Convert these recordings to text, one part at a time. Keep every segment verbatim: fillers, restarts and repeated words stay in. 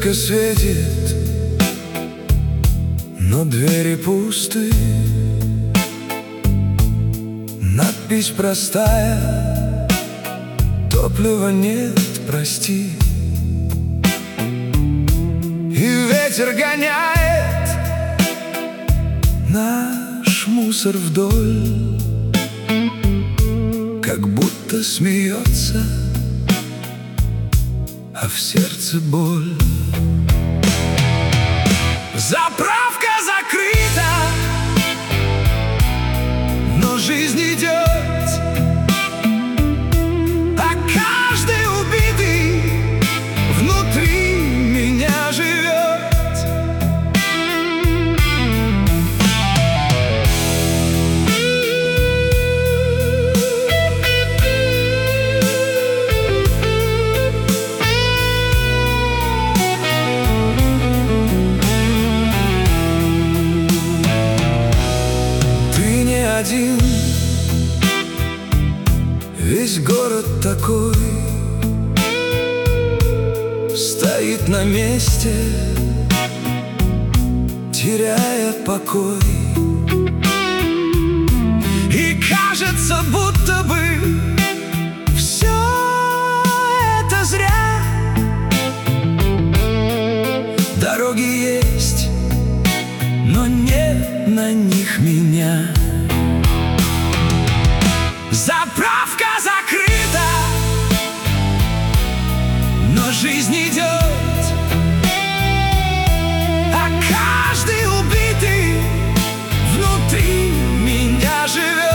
Звездка светит, но двери пусты. Надпись простая: топлива нет, прости. И ветер гоняет наш мусор вдоль, как будто смеется, а в сердце боль. Заправка закрыта, но жизнь идет, а каждый убитый внутри меня живет. Один, весь город такой стоит на месте, теряя покой. И кажется, будто бы все это зря. Дороги есть, но нет на них меня. Заправка закрыта, но жизнь идет, а каждый убитый внутри меня живет.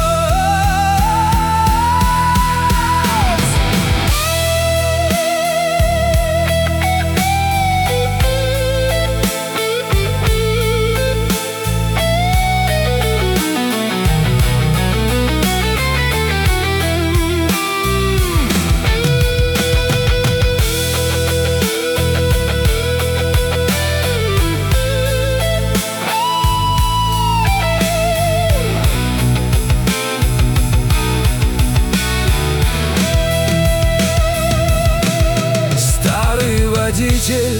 Водитель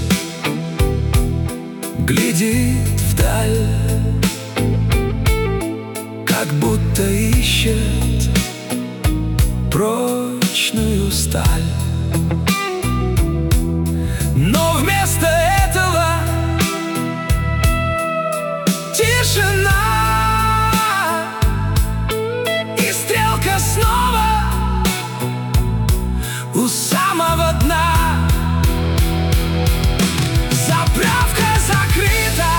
глядит вдаль, как будто ищет прочную сталь. Но вместо этого тишина, и стрелка снова у самого дна. Заправка закрыта,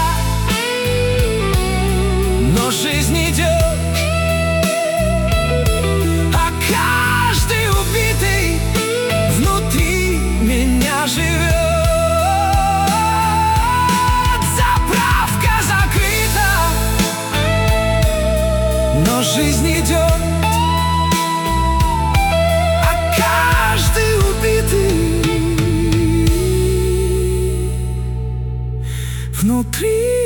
но жизнь идет, а каждый убитый внутри меня живет. Заправка закрыта, но жизнь идет, а каждый убитый внутри